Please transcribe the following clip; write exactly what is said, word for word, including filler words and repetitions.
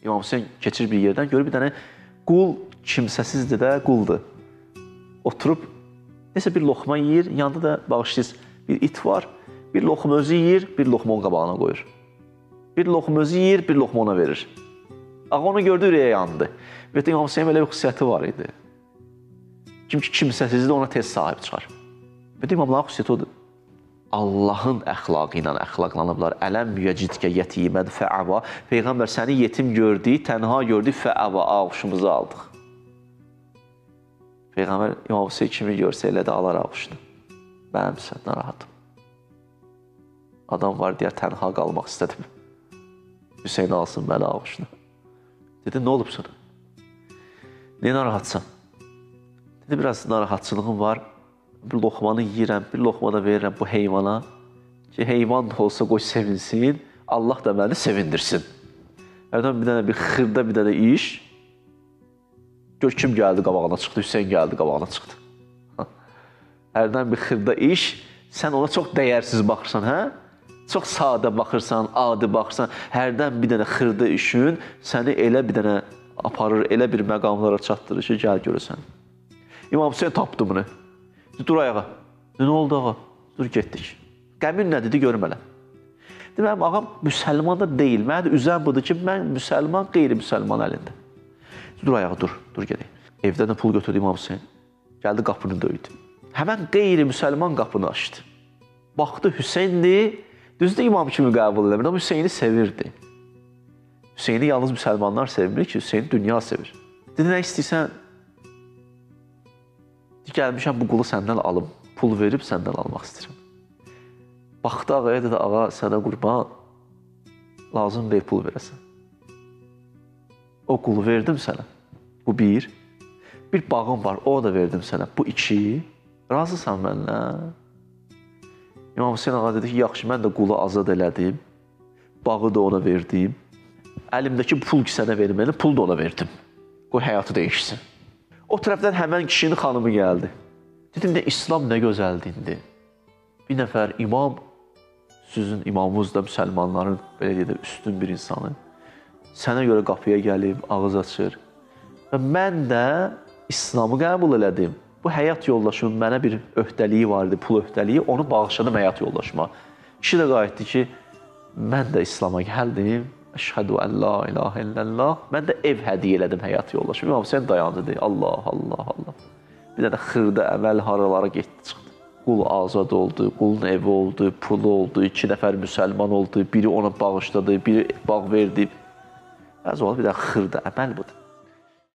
İmam Hüseyin keçir bir yerdən, görür bir dənə qul kimsəsizdir də, quldur. Oturub, nəsə bir loxma yeyir, yanında da bağışlayız bir it var, bir loxma özü yeyir, bir loxma onun qabağına qoyur. Bir loxma özü yeyir, bir loxma ona verir. Ağa onu gördü, ürəyə yandı. Və İmam Hüseyin belə bir xüsusiyyəti var idi. Kim ki, kimsəsizdir, ona tez sahib çıxar. Və İmamların xüsusiyyəti odur. Allahın əxlaqı ilə əxlaqlanıblar. Ələm müyəcidkə yetiməd fəəva. Peyğəmbər səni yetim gördü, tənha gördü, fəəva, ağuşumuzu aldıq. Peyğəmbər İmam Hüseyin kimi görsə elə də alar ağuşunu. Mənim sən narahatım. Adam var deyər, tənha qalmaq istədim. Hüseyin alsın məni ağuşunu. Dedi, nə olub sana? Niyə narahatsan? Dedi, biraz narahatçılığım var. Bir loxmanı yiyirəm, bir loxma da verirəm bu heyvana ki, heyvan da olsa qoy sevinsin, Allah da məni sevindirsin. Hərdən bir dənə bir xırda bir dənə iş, gör kim gəldi qabağına çıxdı, Hüseyin gəldi qabağına çıxdı. Hərdən bir xırda iş, sən ona çox dəyərsiz baxırsan, hə? Çox sadə baxırsan, adi baxırsan, hərdən bir dənə xırda işin səni elə bir dənə aparır, elə bir məqamlara çatdırır ki, gəl görürsən. İmam Hüseyin tapdı bunu. Dur ayağa. Nə oldu ağa? Dur getdik. Qəmin nə dedi görmələm. Deməlim, ağam müsəlman da deyil. Mənə də üzən budur ki, mən müsəlman, qeyri-müsəlman əlində. Dur ayağa, dur, dur gedək. Evdən də pul götürdü İmam Hüseyin. Gəldi qapını döydü. Həmən qeyri-müsəlman qapını açdı. Baxdı Hüseyindir, düzdür imam kimi qəbul eləmir, amma Hüseyini sevirdi. Hüseyini yalnız müsəlmanlar sevmir ki, Hüseyini dünya sevir. Dedi, nə istəyirsən? Gəlmişəm, bu qulu səndən alım, pul verib səndən almaq istəyirəm. Baxdı ağaya, dedi, ağa, sənə qurban, lazım deyil pul verəsən. O qulu verdim sənə, bu bir. Bir bağım var, o da verdim sənə, bu iki. Razısan mənlə? İmam Hüseyin ağa dedi ki, yaxşı, mən də qulu azad elədim, bağı da ona verdim. Əlimdəki pul ki, sənə verməyəlim, pul da ona verdim. Qoy həyatı dəyişsin. O tərəfdən həmən kişinin xanımı gəldi. Dedim, də İslam nə gözəl dindir. Bir nəfər imam, sizin imamınız da müsəlmanların, belə deyək də, üstün bir insanı. Sənə görə qapıya gəlib, ağız açır. Və mən də İslamı qəbul elədim. Bu həyat yoldaşımın mənə bir öhdəliyi vardı, pul öhdəliyi, onu bağışladım həyat yoldaşıma. Kişi də qayıtdı ki, mən də İslama gəldim. Əşhədü ən la ilahə illəllah. Mən də ev hədiyyə elədim həyat yoldaşım. İmam Hüseyin dayandı, deyir, Allah, Allah, Allah. Bir dənə xırda əməl haralara getdi, çıxdı. Qul azad oldu, qulun evi oldu, pulu oldu, iki nəfər müsəlman oldu, biri ona bağışladı, biri bağ verdi. Bəzi oldu, bir dənə xırda əməl budur.